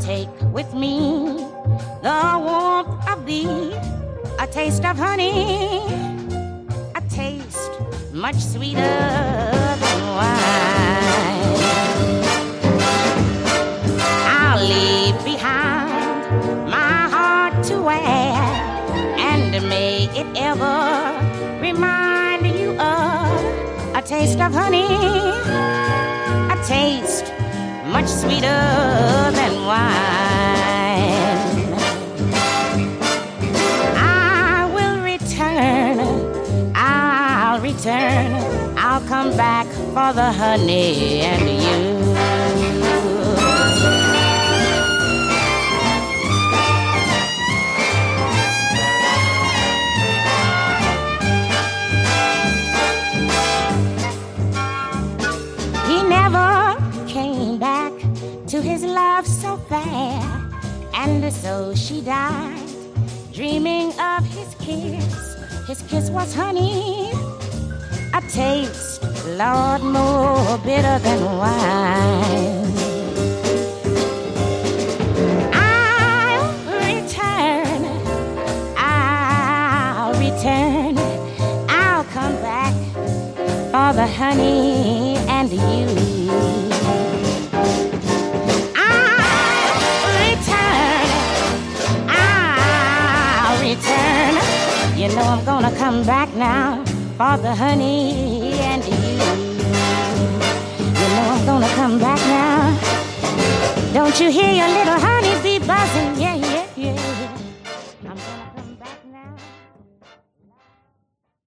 take with me the warmth of thee, a taste of honey, a taste much sweeter than wine. I'll leave behind my heart to wear, and may it ever remind you of a taste of honey, a taste much sweeter than wine. I'll return, I'll come back for the honey and you. He never came back to his love so fair, and so she died, dreaming of his kiss. His kiss was honey, a taste, Lord, more bitter than wine. I'll return, I'll come back for the honey and you. I'll return, you know I'm gonna come back now for the honey and you. You know I'm gonna come back now. Don't you hear your little honeybee